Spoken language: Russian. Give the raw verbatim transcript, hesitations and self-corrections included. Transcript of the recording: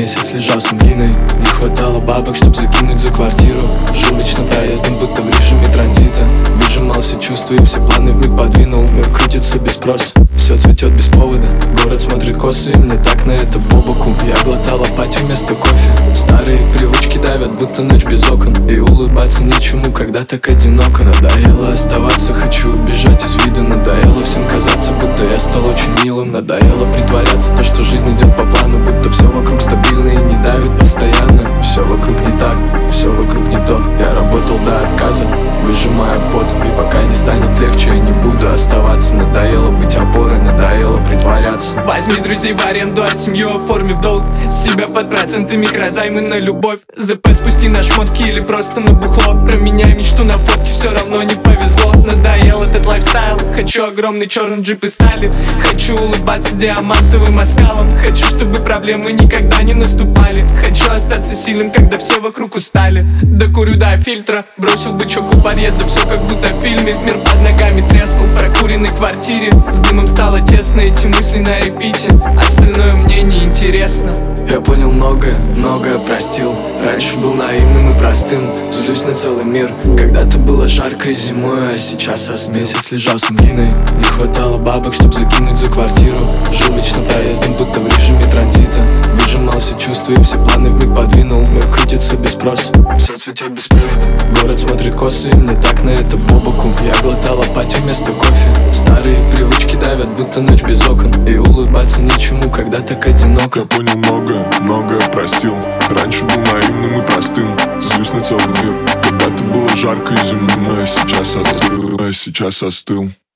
месяц лежал с ангиной. Не хватало бабок, чтоб закинуть за квартиру. Жил лично проездом, будто в режиме транзита. Выжимал все чувства и все планы вмиг подвинул. Мир крутится без спроса, все цветет без повода. Город смотрит косо, и мне так на это по боку. Я глотал апатию вместо кофе. Старые привычки давят, будто ночь без окон. И улыбаться нечему, когда так одиноко. Надоело оставаться, хочу убежать из виду. Надоело всем казаться, будто я стал очень милым. Надоело притворяться, то, что жизнь идет по плану. Будто все вокруг стабильно и не давит постоянно. Все вокруг не так, все вокруг не то. Я работал до отказа, выжимая пот. И пока не станет легче, я не буду оставаться. Надоело быть опорой, надоело притворяться. Возьми друзей в аренду, а семью оформи в долг. Себя под проценты, микрозаймы на любовь. ЗП спусти на шмотки или просто на бухло. Променяй мечту на фотки, все равно не повезло. Надоел этот лайфстайл, хочу огромный черный джип и стали. Хочу улыбаться диамантовым оскалом. Хочу, чтобы проблемы никогда не наступали. Хочу остаться сильным, когда все вокруг устали. Докурю до фильтра, бросил бычок у подъезда. Все как будто в фильме, мир под ногами треснул. В прокуренной квартире с дымом стало тесно. Эти мысли на репите, остальное мне не интересно. Я понял многое, многое простил. Раньше был наивным и простым, злюсь на целый мир. Когда-то было жарко и зимой, а сейчас остыл. Месяц лежал с ангиной. Не хватало бабок, чтоб закинуть за квартиру. Жил лично проездом, будто в режиме транзита. Выжимал все чувства и все планы вмиг подвинул. Мир крутится без спроса, все цветет без повода. Город смотрит косо, и мне так на это по боку. Я глотал апатию вместо кофе. Старые привычки давят, будто ночь без окон. И улыбаться нечему, когда так одиноко. Я понял многое, многое простил. Раньше был наивным и простым, злюсь на целый мир. Когда-то было жарко и зимно, а сейчас остыл, а сейчас остыл.